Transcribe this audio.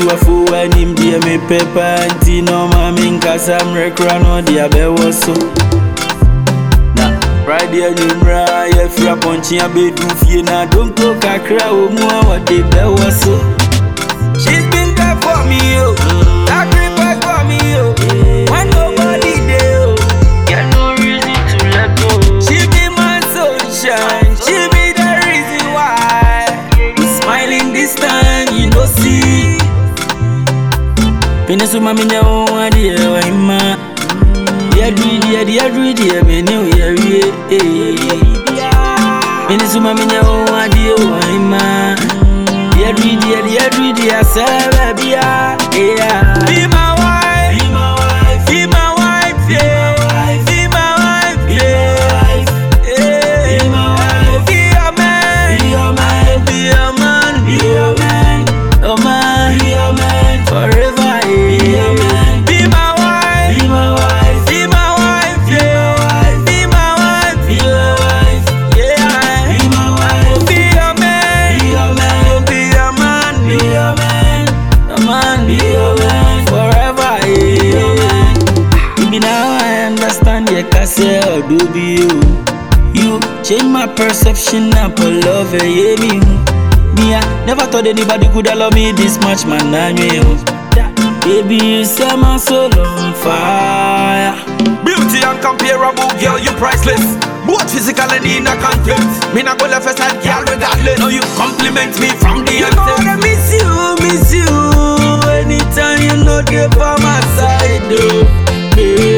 to a fool and him dear me pepper and tea no mammy cause I'm recran on the abe was so. Nah, right there you mra, if you're punching a bed roof, you know, don't go kakra or more what they be was so. She's been there for me, oh, sacrifice for me, oh, when nobody there, oh, got no reason to let go. She be my sunshine, she be the reason why I'm smiling this time, you know, see. Penesu mami nya o adi e wa ima. Dia dri me ni o ye Penesu mami nya o adi e wa ima. Dia dri asaba bia. Be my wife, be my wife, be my wife, yeah. Be my wife, yeah. Be my wife, be your man, be your man, be your man, be your man, oh man, be your man forever. Be my wife, be my wife, be my wife, yeah. Be my wife, be your wife, yeah. Be my wife, be your man, be your man, be your man, be your man, the man, be your man forever, yeah. Even now I understand you can say or do be you. You change my perception up for love, yeah me. Me I never thought anybody could love me this much, man. I knew. Baby, you set my soul on fire. Beauty uncomparable, girl, you priceless. Both physical and in a content. Me not go left side, girl, regardless. Now you compliment me from the You know I miss you. Anytime you know they by my side, though. Yeah.